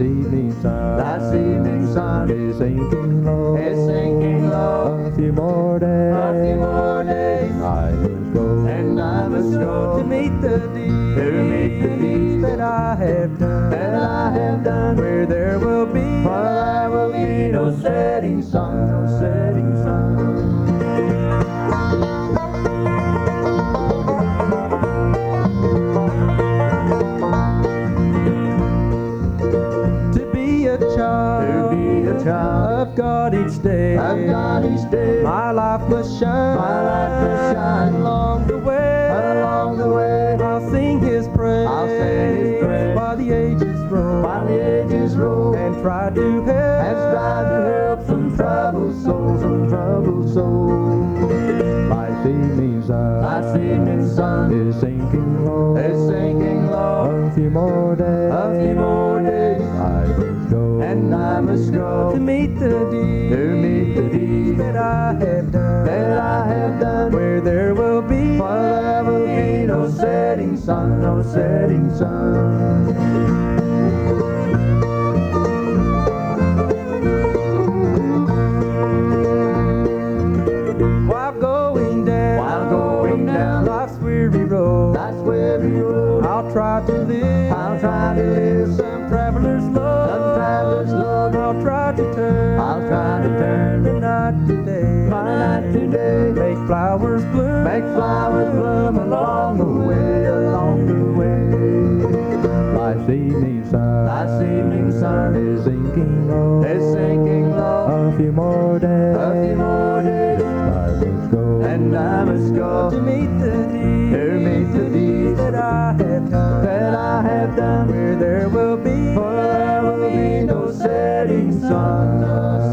evening sun, last evening sun is sinking low, is sinking low. a few more days, A few more days, I must go, and I must go to meet the deeds, to meet the deeds that I have done, that I have done. where there will be, For there will be no setting sun, no setting sun. to be a child, To be a child of God each day, of God each day, my life must shine, my life must shine along the way, along the way. I'll sing His praise, I'll sing His praise while the ages roll, while the ages roll, and try to help, and strive to help some troubled souls, some troubled souls. life's evening sun, Last evening sun is sinking low, is sinking low. a few more days, A few more days, I must go, and I must go to meet the deeds, to meet the deeds that I have done, that I have done. where there will be, For there will be no setting sun, no setting sun. while going down, While going down life's weary road, life's weary road, I'll try to live, I'll try to live some traveler's load, some traveler's load. I'll try to turn, I'll try to turn the night today, my night today, make flowers bloom, make flowers bloom along the way, along the way. life's evening sun, Last evening sun is sinking low, is sinking low. a few more days, A few more days, I must go, and I must go to meet the deeds, to meet the deeds that I have done, that I have done. where there will be, For there will be no setting sun, no